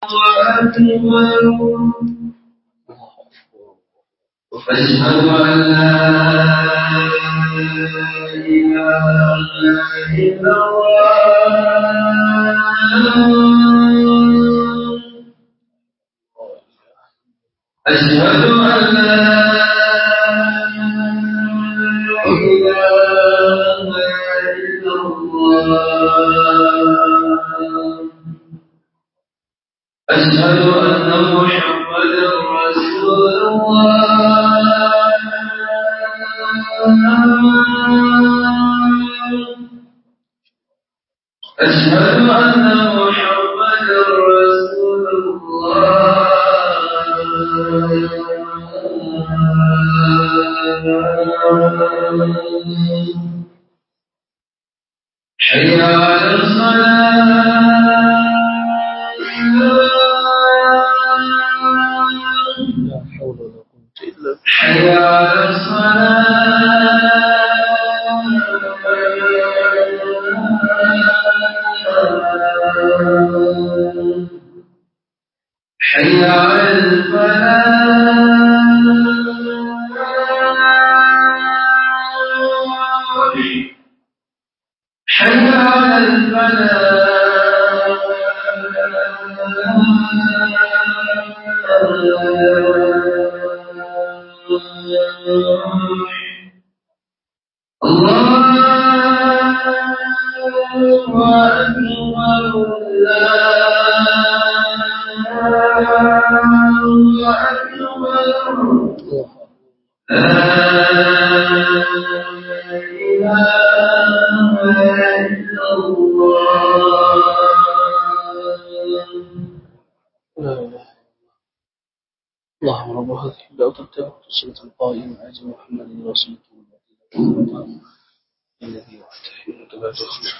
وأكبر أشهد أن لا إله إلا الله أشهد أن لا إله إلا الله أشهد أن محمدا رسول الله أشهد أن محمدا رسول الله حي على الصلاة حي على الصلاة حي على الفلاح حي على الفلاح الله أكبر الله أكبر لا إله إلا الله اللهم رب هذه الدعوة التامة والصلاة القائمة آت محمد رسولك الذي وعدته إنك لا تخلف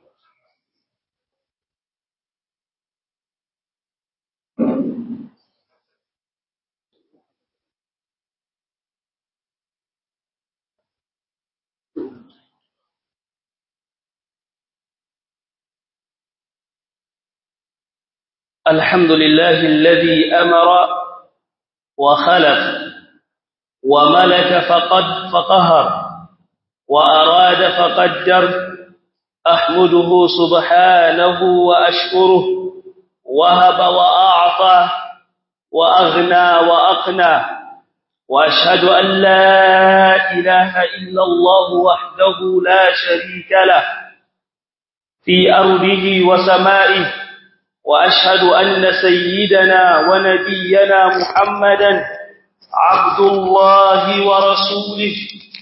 الحمد لله الذي أمر وخلق وملك فقهر وأراد فقدر أحمده سبحانه وأشكره وهب وأعطى وأغنى وأقنى وأشهد أن لا إله إلا الله وحده لا شريك له في أرضه وسمائه وأشهد أن سيدنا ونبينا محمدا عبد الله ورسوله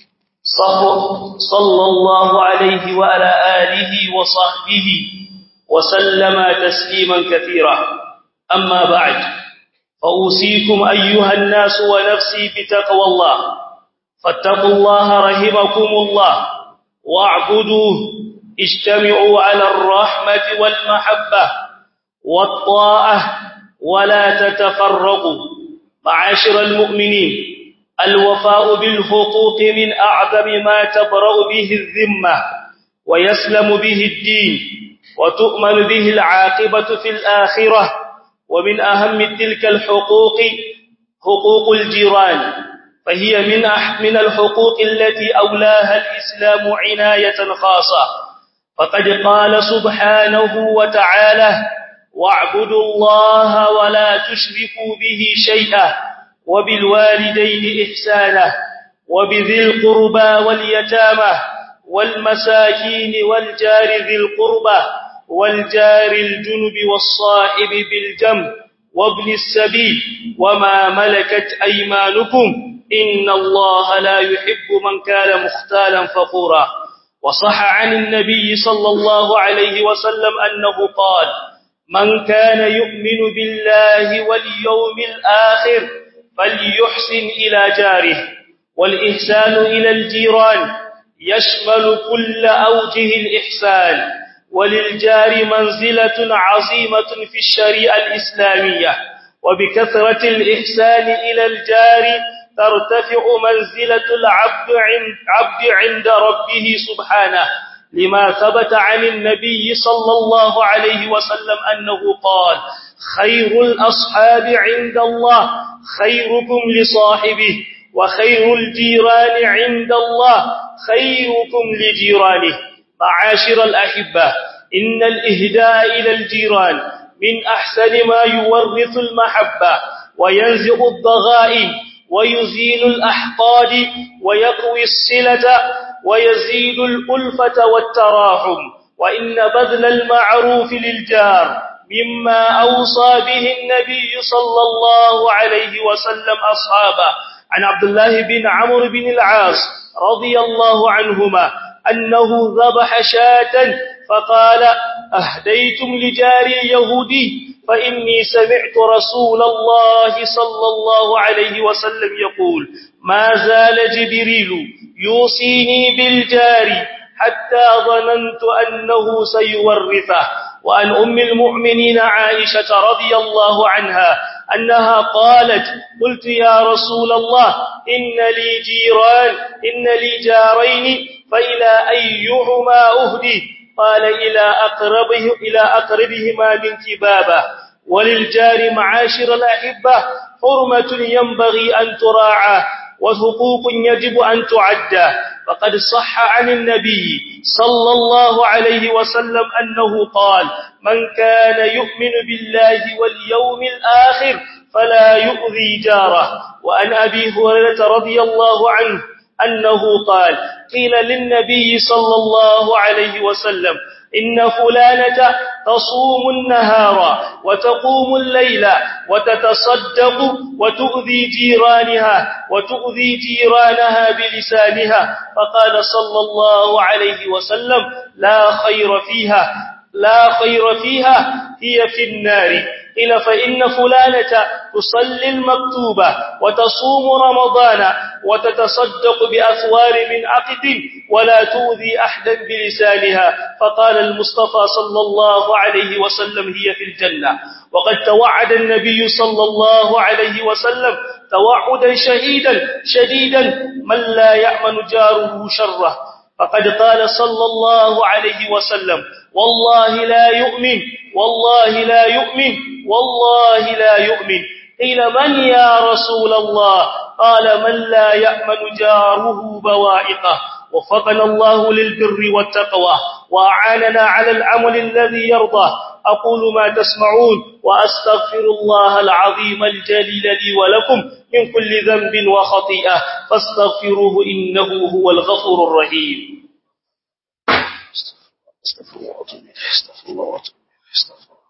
صلى الله عليه وعلى آله وصحبه وسلم تسليما كثيرا أما بعد فأوصيكم أيها الناس ونفسي بتقوى الله فاتقوا الله رحمكم الله واعبدوه اجتمعوا على الرحمة والمحبة والطاعة ولا تتفرقوا معاشر المؤمنين الوفاء بالحقوق من أعظم ما تبرأ به الذمة ويسلم به الدين وتؤمن به العاقبة في الآخرة ومن أهم تلك الحقوق حقوق الجيران فهي من الحقوق التي أولاها الإسلام عناية خاصة فقد قال سبحانه وتعالى واعبدوا الله ولا تشركوا به شيئا وبالوالدين إحسانا وبذي القربى واليتامى والمساكين والجار ذي القربى والجار الجنب والصاحب بالجنب وابن السبيل وما ملكت أيمانكم إن الله لا يحب من كان مختالا فخورا وصح عن النبي صلى الله عليه وسلم أنه قال من كان يؤمن بالله واليوم الآخر فليحسن إلى جاره والإحسان إلى الجيران يشمل كل أوجه الإحسان وللجار منزلة عظيمة في الشريعة الإسلامية وبكثرة الإحسان إلى الجار ترتفع منزلة العبد عند ربه سبحانه لما ثبت عن النبي صلى الله عليه وسلم أنه قال: خير الأصحاب عند الله خيركم لصاحبه، وخير الجيران عند الله خيركم لجيرانه. معاشر الأحبة، إن الإهداء إلى الجيران من أحسن ما يورث المحبة وينزع الضغائن ويزيل الأحقاد ويقوي الصلة ويزيد الألفة والتراحم. وإن بذل المعروف للجار مما أوصى به النبي صلى الله عليه وسلم أصحابه. عن عبد الله بن عمرو بن العاص رضي الله عنهما أنه ذبح شاة فقال: أهديتم لجاري اليهودي، فإني سمعت رسول الله صلى الله عليه وسلم يقول: ما زال جبريل يوصيني بالجار حتى ظننت أنه سيورثه. وعن أم المؤمنين عائشة رضي الله عنها أنها قالت: قلت يا رسول الله إن لي جارين فإلى أيهما أهدي؟ قال: إلى أقربهما من كبابه. وللجار معاشر الأحبة حرمة ينبغي أن تراعى وحقوق يجب أن تعدى. فقد صح عن النبي صلى الله عليه وسلم أنه قال: من كان يؤمن بالله واليوم الآخر فلا يؤذي جاره. وعن أبي هريرة رضي الله عنه أنه قال: قيل للنبي صلى الله عليه وسلم: إن فلانة تصوم النهار وتقوم الليل وتتصدق وتؤذي جيرانها بلسانها. فقال صلى الله عليه وسلم: لا خير فيها هي في النار. قيل: فإن فلانة تصلي المكتوبة وتصوم رمضان وتتصدق بأثوار من عقد ولا تؤذي أحدا بلسانها. فقال المصطفى صلى الله عليه وسلم: هي في الجنة. وقد توعد النبي صلى الله عليه وسلم توعدا شديدا من لا يأمن جاره شره. فقد قال صلى الله عليه وسلم: والله لا يؤمن والله لا يؤمن والله لا يؤمن. قيل: من يا رسول الله؟ قال: من لا يأمن جاره بوائقه. وفقنا الله للبر والتقوى وأعاننا على العمل الذي يرضاه. أقول ما تسمعون وأستغفر الله العظيم الجليل لي ولكم من كل ذنب وخطيئة فاستغفروه إنه هو الغفور الرحيم. استغفر الله واتوب إليه. استغفر الله واتوب إليه. استغفر الله.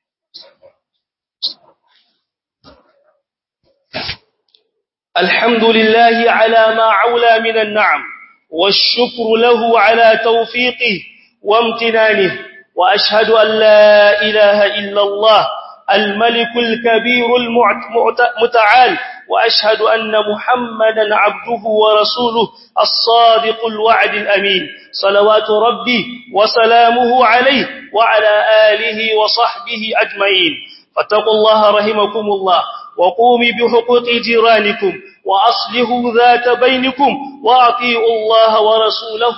الحمد لله على ما عولى من النعم، والشكر له على توفيقه وامتنانه. وأشهد أن لا إله إلا الله الملك الكبير المتعال، وأشهد أن محمدا عبده ورسوله الصادق الوعد الأمين، صلوات ربي وسلامه عليه وعلى آله وصحبه أجمعين. فاتقوا الله رحمكم الله، وقوموا بحقوق جيرانكم، وأصلحوا ذات بينكم، وأطيعوا الله ورسوله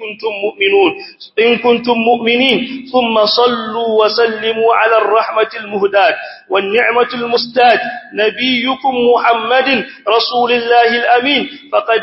إن كنتم مؤمنين. ثم صلوا وسلموا على الرحمة المهداة والنعمة المستاة نبيكم محمد رسول الله الأمين. فقد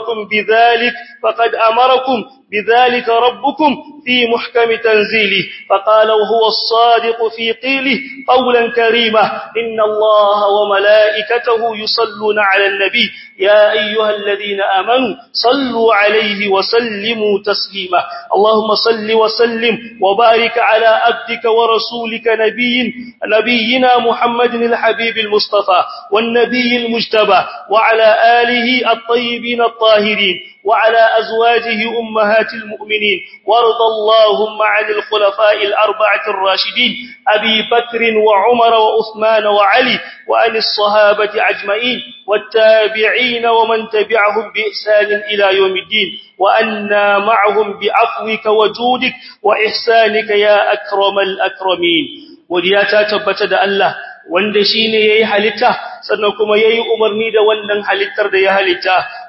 أمركم بذلك ربكم في محكم تنزيله، فقال وهو الصادق في قيله قولا كريما: إن الله وملائكته يصلون على النبي يا أيها الذين آمنوا صلوا عليه وسلموا تسليما. اللهم صل وسلم وبارك على عبدك ورسولك نبينا محمد الحبيب المصطفى والنبي المجتبى، وعلى آله الطيبين الطاهرين، وعلى أزواجه أمهات المؤمنين. وارض اللهم عن الخلفاء الأربعة الراشدين أبي بكر وعمر وعثمان وعلي، وعن الصحابة أجمعين والتابعين ومن تبعهم بإحسان إلى يوم الدين، وأنا معهم بعفوك وجودك وإحسانك يا أكرم الأكرمين. ودياتا تبتد الله wanda shine yayi halitta sannan kuma yayi umarni da wannan halittar da ya halitta,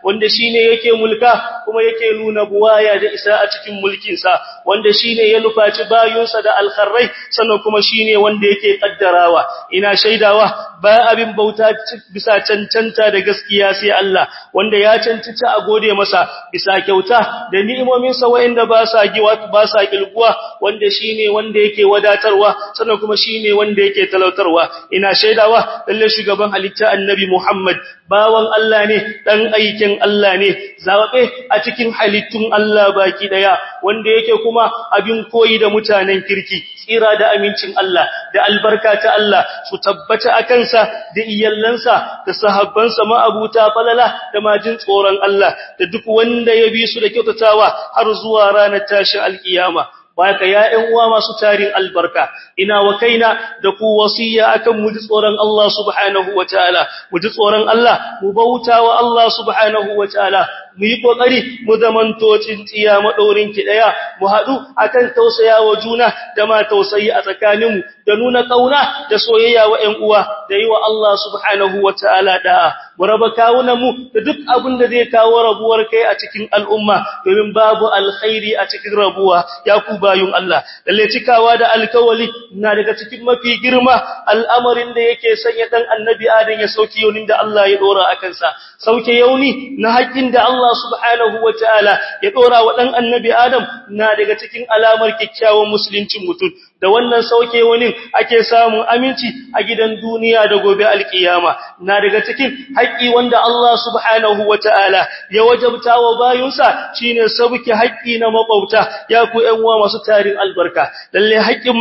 wanda shine yake mulka kuma yake nuna buwaya da isa a cikin mulkin sa wanda shine ya nufaci bayunsa da alkharrai sannan kuma shine wanda yake kaddarawa ina shaidawa ba abin bauta bisa cancanta da gaskiya sai Allah wanda ya cancanta a gode masa bisa kyauta da ni'imomin sa wanda ba sa kilguwa wanda shine wanda yake wadatarwa sannan kuma shine wanda yake talautarwa ina shaidawa lalle shugaban halitta annabi Muhammad bawan Allah ne dan aikin Allah ne zabe a cikin halittun Allah baki daya wanda yake kuma abin koyi da mutanen kirki tsira da amincin Allah da albarka ta Allah su tabbata akan sa da iyallansa da sahabbansa ma'abuta falala da majin tsoron Allah da duk wanda ya bi su da kyautatawa har zuwa ranar tashin alkiyama baka ya ƴan uwa masu tarin albarka ina wa kaina da ku wasiya akan mu ji tsoron Allah subhanahu wataala mu ji tsoron Allah mu bautawa Allah subhanahu wataala mu yi kokari mu zamanto tsintsiya madaurin ki daya mu hadu akan tausayawa juna da ma tausayi a tsakaninmu da nuna kauna da soyayya wa ƴan uwa da yi wa Allah subhanahu wataala da mu raba kawunan mu da duk abin da zai kawo rabuwar kai a cikin al'umma domin babu alkhairi a cikin rabuwa ya ku bayun Allah lalle cikawa da alkawali na daga cikin mafi girma al'amarin da yake sanya dan annabi Adam ya sauke yaunin da Allah ya dora akan sa sauke yauni na haƙin da Allah subhanahu wataala ya dora wa dan annabi Adam na daga cikin alamar kikkiawan musuluncin mutum da wannan sauke wani ake samun aminci a gidan duniya da gobe alkiyama na daga cikin haƙi wanda Allah subhanahu wataala ya wajabta wa bayunsa shine sauke haƙi na makwabta ya ku ƴan uwa masu tarin albarka lalle haƙin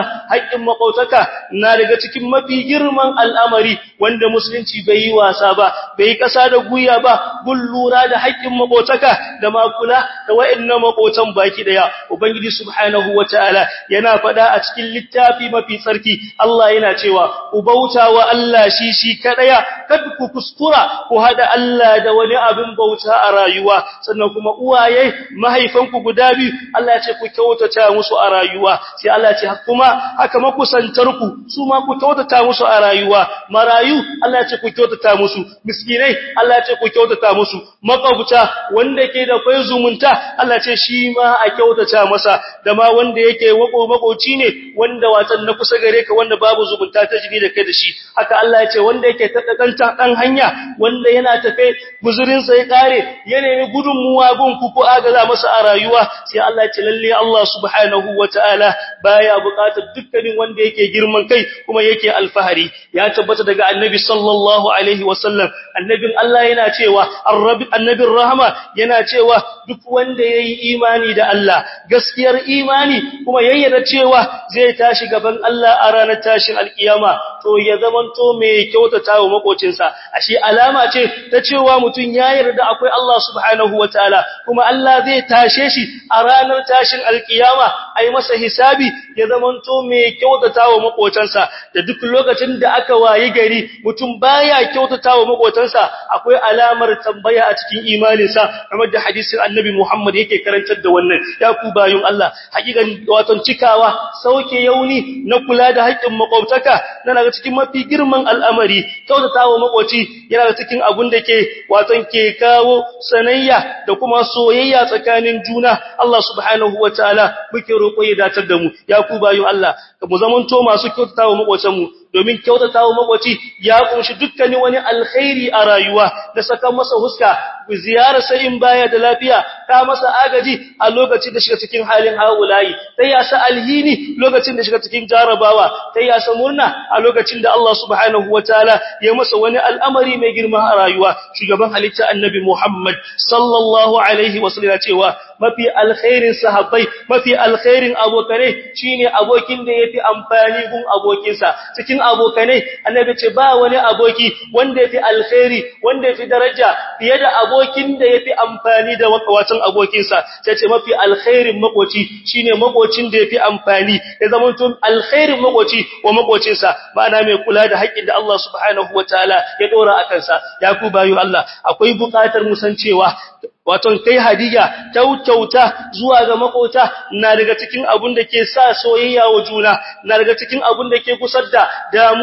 makwabtaka na daga cikin mafi girman al'amari wanda musulunci bai yi wasa ba bai kasa da guya ba lura da haƙin makwabtaka da makula da wa'annan makwabtan baki daya ubangiji subhanahu wataala yana fada a cikin littafi mafi tsarki Allah yana cewa ku bauta wa Allah shi kadaya kada ku kuskura ku hada Allah da wani abin bauta a rayuwa sannan kuma uwaye mahaifanku guda biyu Allah ya ce ku kyautata musu a rayuwa sai Allah ya ce kuma haka makusantarku su ma ku kyautata musu a rayuwa marayu Allah ya ce ku kyautata musu miskinai Allah ya ce ku kyautata musu makwabta wanda ke da kai zumunta Allah ya ce shi ma a kyautata masa da ma wanda yake makoci ne wanda watan na kusa gare ka wanda babu zumunta ta jini da kai da shi haka Allah ya ce wanda yake taddakanta dan hanya wanda yana tafe guzurin sa ya kare ya nemi gudunmuwa gun ku ko agaza masa a rayuwa sai Allah ya ce lalle Allah subhanahu wataala baya buƙatar dukkanin wanda yake girman kai kuma yake alfahari ya tabbata daga annabi sallallahu alaihi wasallam annabin Allah yana cewa annabin rahama yana cewa duk wanda yayi imani da Allah gaskiyar imani kuma yayyana cewa zai tashi gaban Allah a ranar tashin alkiyama to ya zamanto mai kyautata wa makocinsa ashe alama ce ta cewa mutun ya yarda akwai Allah subhanahu wataala kuma Allah zai tashe shi a ranar tashin alkiyama ai masa hisabi ya zamanto mai kyautata wa makocinsa da duk lokacin da aka wayi gari mutum baya kyautata wa makocinsa akwai alamar tambaya a cikin imaninsa kamar da hadisin annabi Muhammad yake karantar da wannan ya ku bayun Allah hakikan wato cikawa sauke yauni na kula da haƙƙin makwabtaka na daga cikin mafi girman al'amari kyautatawa makoci yana da cikin abun da ke wato ke kawo sanayya da kuma soyayya tsakanin juna Allah subhanahu wataala muke roƙo ya datar da mu ya ku bayun Allah mu zamanto masu kyautatawa makocin mu domin kyautatawa makoci ya kunshi dukkanin wani alkhairi a rayuwa da saka masa huska ziyarar sa in baya da lafiya ka masa agaji a lokacin da shiga cikin halin haulayi sai ya sa alhini lokacin da shiga cikin jarabawa sai ya sa murna a lokacin da Allah subhanahu wataala ya masa wani al'amari mai girma a rayuwa shugaban halitta annabi Muhammad sallallahu alaihi wasallam cewa mafi alkhairin sahabbai mafi alkhairin abokane shine abokin da yafi amfani gun abokinsa cikin abokanai annabi ce ba wani aboki wanda yafi alkhairi wanda yafi daraja fiye da abokin da yafi amfani da watan abokinsa sai ce mafi alkhairin makoci shine makocin da yafi amfani ya zamanto alkhairin makoci wa makocinsa ma'ana mai kula da haƙƙin da Allah subhanahu wataala ya dora akan sa ya ku bayu Allah akwai buƙatar musancewa wato kai hadiya kyauta zuwa ga makota na daga cikin abun da ke sa soyayya wa juna na daga cikin abun da ke kusar da damuwa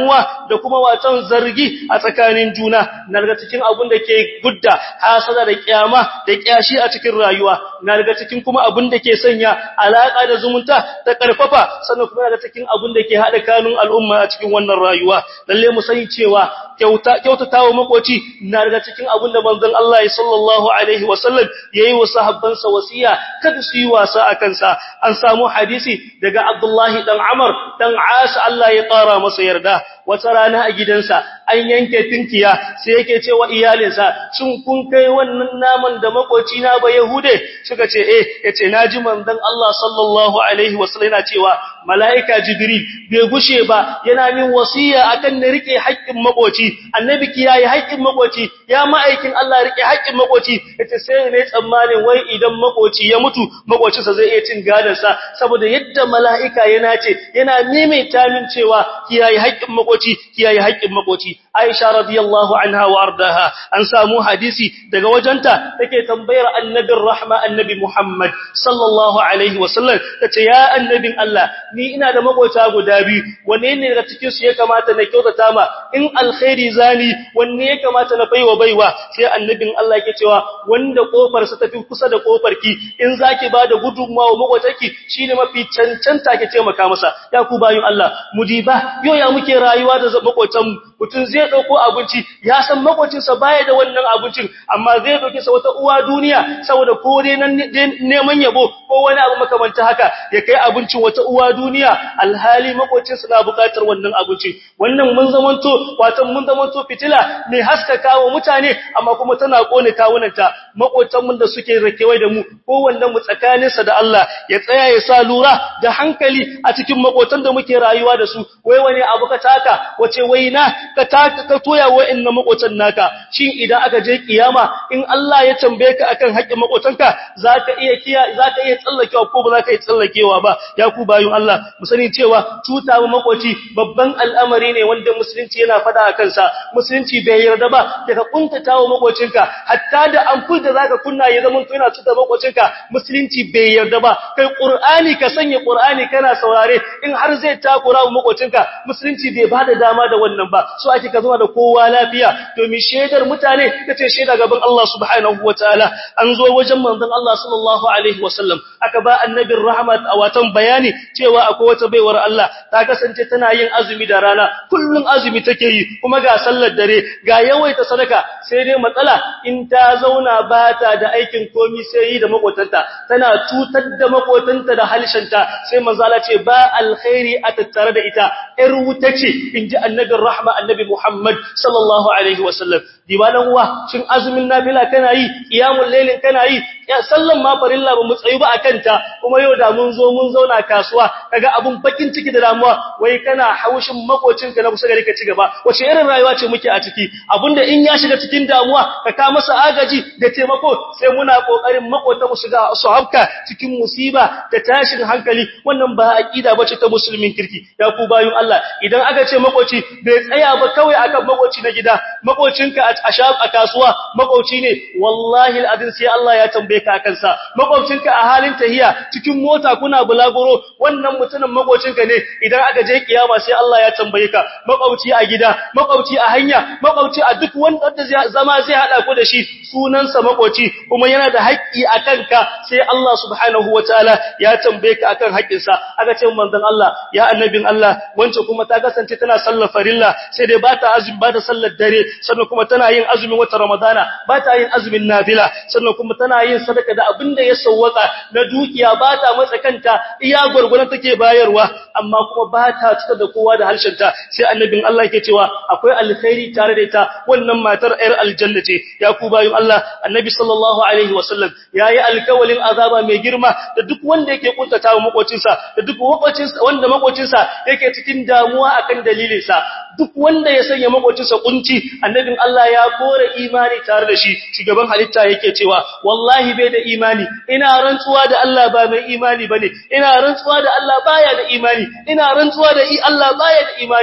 da kuma watan zargi a tsakanin juna na daga cikin abin da ke gudda hasada da kiyama da kiyashi a cikin rayuwa na daga cikin kuma abin da ke sanya alaka da zumunta ta karfafa sannan kuma daga cikin abin da ke hada kanun al'umma a cikin wannan rayuwa lalle mu sani cewa kyautatawa makoci na daga cikin abin da manzon Allah sallallahu alaihi wasallam yayi wa sahabbansa wasiya kada su yi wasa akan sa an samu hadisi daga Abdullahi dan Amr dan As Allah ya ƙara masa yarda wata rana a gidansa an yanke tinkiya sai yake cewa iyalinsa shin kun kai wannan naman da makoci na ba Yahude suka ce yace naji manzon Allah sallallahu alaihi wasallam yana cewa malaika Jibril bai gushe ba yana min wasiya akan na rike haƙƙin makoci annabi kiyaye haƙƙin makoci ya ma'aikin Allah rike haƙƙin makoci yace sai ne tsammanin wai idan makoci ya mutu makocinsa zai iya cin gadansa saboda yadda malaika yana maimaita min cewa kiyaye haƙƙin makoci kiyaye haƙƙin makoci Aisha radiyallahu anha wa ardaha an samu hadisi daga wajenta take tambayar annabin rahma annabi Muhammad sallallahu alaihi wasallam tace ya annabin Allah ni ina da makota guda biyu wanne ne daga cikin su ya kamata na kyautata ma in alkhairi zani wanne ya kamata na baiwa sai annabin Allah yake cewa wanda kofar sa tafi kusa da kofar ki in zaki bada gudunmawa makotarki shine mafi cancanta ke taimaka masa ya ku bayin Allah mudiba yoya muke rayuwa da makotan mutun zai dauko abinci ya san makocinsa baya da wannan abincin amma zai dauke sa wata uwa duniya saboda ko dai nan neman yabo ko wani abu makamanta haka ya kai abincin wata uwa duniya alhali makocinsa na bukatar wannan abincin wannan mun zamanto fitila mai haskaka wa mutane amma kuma tana kone kawunanta makotan mun da suke rakewai da mu ko wannan mu tsakaninsa da Allah ya tsaya ya sa lura da hankali a cikin makotan da muke rayuwa da su wai wani abu ka taka wace waina ka toya wa'annan makotan naka shin idan aka je kiyama in Allah ya tambaye ka akan haƙƙin makotanka zaka iya tsallakewa ko ba zaka iya tsallakewa ba ya ku bayun Allah mu sani cewa tuta mu makoci babban al'amari ne wanda musulunci yana fada akan sa musulunci bai yarda ba daga kuntatawa makocinka hatta da ampul da zaka kunna ya zama to yana tuta makocinka musulunci bai yarda ba kai Qur'ani ka sanya Qur'ani kana saurare in har zai takura wa makocinka musulunci bai bada dama da wannan ba so ake ka zama da kowa lafiya domin shedar mutane kace sheda gaban Allah subhanahu wataala an zo wajen manzon Allah sallallahu alaihi wasallam aka ba annabin rahmat a watan bayani cewa akwai wata baiwar Allah ta kasance tana yin azumi da rana kullun azumi take yi kuma ga sallar dare ga yawaita sadaka sai dai matsala in ta zauna ba ta da aikin komi sai yi da makotanta tana tutar da makotanta da halshanta sai manzo Allah ce ba alkhairi a tattare da ita ir wuta ce inji annabin rahma annabi Muhammad sallallahu alaihi wasallam dibanan uwa shin azumin nafila kana yi qiyamul lailin kana yi sallan ma farilla ba mu tsayu ba akanta kuma yau da mun zauna kasuwa kaga abun bakin ciki da damuwa wai kana haushin makocinka na kusa gari ka ci gaba wace irin rayuwa ce muke a ciki abunda in ya shiga cikin damuwa ka ka masa agaji da taimako sai muna kokarin makota mu shiga su hafka cikin musiba da tashin hankali wannan ba aqida bace ta musulmin kirki ya ku bayun Allah idan aka ce makoci bai tsaya ba kawai akan makoci na gida makocinka a kasuwa makoci ne wallahi alazim sai Allah ya tambaye ka akan sa makocinka a halin tahiya cikin mota kuna bulaguro wannan mutumin makocinka ne idan aka je kiyama sai Allah ya tambaye ka makoci a gida makoci a hanya makoci a duk wanda zama zai hada ku da shi sunansa makoci kuma yana da haƙƙi akan ka sai Allah subhanahu wataala ya tambaye ka akan haƙƙinsa aka ce manzon Allah ya annabin Allah wance kuma ta kasance tana sallar farilla sai dai ba ta azumi ba ta sallar dare sannan kuma tana yin azumin wata Ramadana ba ta yin azumin nafila sannan kuma tana yin sadaka da abinda ya sawwaka na dukiya ba ta matsa kanta iya gurgurun take bayarwa amma kuma ba ta cika da kowa da harshenta sai annabin Allah yake cewa akwai alkhairi tare da ita wannan matar ayar aljanna ce ya ku bayin Allah annabi sallallahu alaihi wasallam yayi alkawalin azaba mai girma da duk wanda yake kuntatawa makocinsa da duk wanda makocinsa yake cikin damuwa akan dalilinsa duk wanda ya sanya makocinsa kunci annabin Allah ya kore imani tare da shi shugaban halitta yake cewa wallahi bai da imani ina rantsuwa da Allah ba mai imani bane ina rantsuwa da Allah baya da imani ina rantsuwa da Allah baya da imani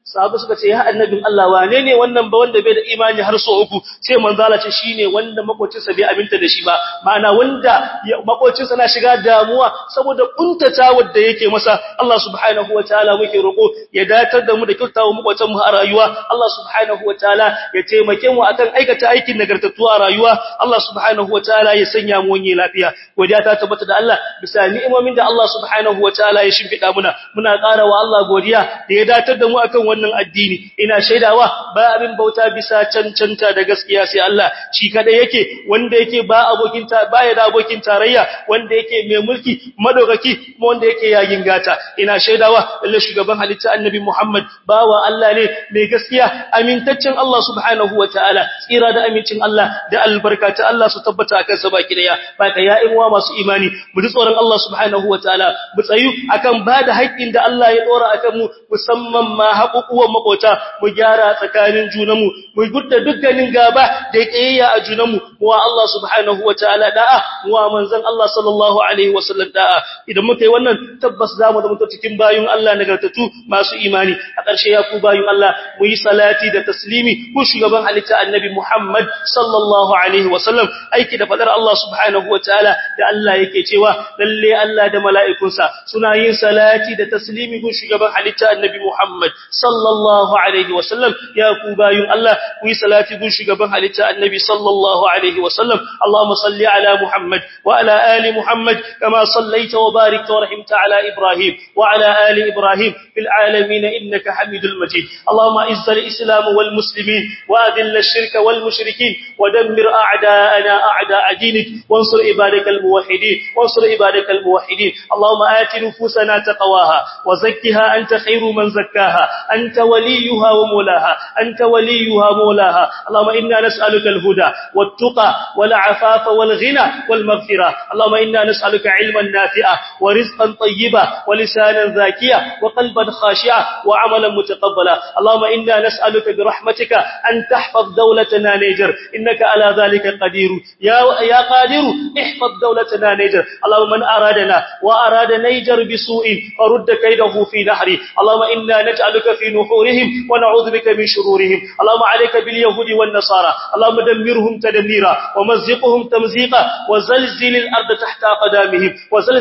sahabu suka ce ya annabin Allah wane ne wannan ba wanda bai da imani har so uku sai manzo Allah ce shine wanda makocinsa bai aminta da shi ba ma'ana wanda makocinsa na shiga damuwa saboda kuntatawar da yake masa Allah subhanahu wataala muke roko ya datar da mu da kyautawa makocin mu a rayuwa Allah subhanahu wataala ya taimake mu akan aikata aikin nagartattu a rayuwa Allah subhanahu wataala ya sanya mu wani lafiya godiya ta tabbata da Allah bisa ni'imomin da Allah subhanahu wataala ya shimfida muna ƙara wa Allah godiya da ya datar da mu akan wannan addini ina shaidawa ba abin bauta bisa cancanta da gaskiya sai Allah shi kada yake wanda yake baya da abokin tarayya wanda yake mai mulki madaukaki kuma wanda yake yayin gata ina shaidawa lalle shugaban halitta annabi Muhammad bawa Allah ne mai gaskiya amintaccen Allah subhanahu wataala tsira da amincin Allah da albarkatu Allah su tabbata akan sa baki daya baka ya uwa masu imani mu ji tsoron Allah subhanahu wataala mu tsayu akan bada haƙƙin da Allah ya dora akan mu musamman ma haƙuƙuwan makota mu gyara tsakanin junanmu mu gudda dukkanin gaba da kiyayya a junanmu wa Allah subhanahu wataala da'a wa manzon Allah sallallahu alaihi wasallam da'a idan muka yi wannan tabbas zamu da mutu cikin bayun Allah nagartatu masu imani a ƙarshe ya ku bayun Allah mu yi salati da taslimi ku shugaban halitta annabi Muhammad sallallahu alaihi wasallam aiki da fadar Allah subhanahu wataala da Allah yake cewa lalle Allah da mala'ikunsa suna yin salati da taslimi gun shugaban halitta annabi Muhammad sallallahu alaihi wasallam ya ku bayun Allah ku yi salati gun shugaban halitta annabi sallallahu alaihi wasallam Allahumma salli ala Muhammad wa ala ali Muhammad kama sallaita wa barakta wa rahimta ala Ibrahim wa ala ali Ibrahim fil alamin innaka Hamidul Majid Allahumma izzil islam wal muslimin wa adhill ash-shirka wal mushrikeen wa dammir a'da'ana a'da'a dinik wansur ibadakal muwahhidin wansur ibadakal muwahhidin Allahumma ati nufusana taqwaha wa zakkiha anta khairu man zakkaha anta waliyuha wa mawlaha anta waliyuha mawlaha Allahumma inna nas'aluka al-huda wat-tuqa wal-'afafa wal-ghina wal-maghfira Allahumma inna nas'aluka 'ilman nafi'a wa rizqan tayyiba wa lisanan zakiya wa qalban khashi'a wa 'amalan mutaqabbala Allahumma inna nas'aluka bi rahmatika an tahfaz dawlatana Niger innaka ala dhalika qadir ya qadir ihfaz dawlatana Niger Allahumma man aradana wa arada Niger bisu'in فرد كيده في نحره اللهم إنا نجعلك في نحورهم ونعوذ بك من شرورهم اللهم عليك باليهود والنصارى اللهم دمرهم تدميرا ومزقهم تمزيقا وزلزل الأرض تحت أقدامهم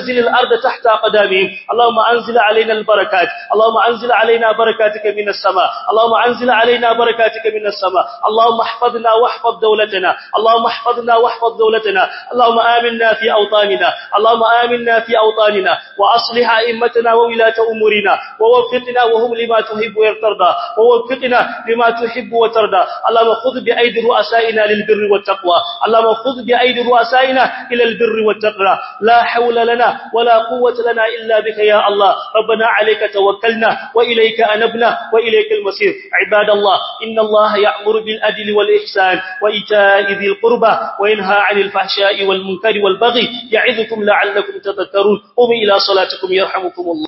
اللهم أنزل علينا البركات اللهم أنزل علينا بركاتك من السماء اللهم أنزل علينا بركاتك من السماء اللهم احفظنا واحفظ دولتنا اللهم احفظنا واحفظ دولتنا اللهم آمنا في أوطاننا اللهم آمنا في أوطاننا وأصلح أئمتنا وولاة أمورنا ووفقنا وهم لما تحب وترضى ووفقنا لما تحب وترضى اللهم خذ بأيدي رؤسائنا للبر والتقوى اللهم خذ بأيدي رؤسائنا إلى البر والتقوى لا حول لنا ولا قوة لنا إلا بك يا الله ربنا عليك توكلنا وإليك أنبنا وإليك المصير عباد الله إن الله يأمر بالعدل والإحسان وإيتاء ذي القربى وينهى عن الفحشاء والمنكر والبغي يعظكم لعلكم تذكرون قوموا إلى صلاتكم يرحمكم الله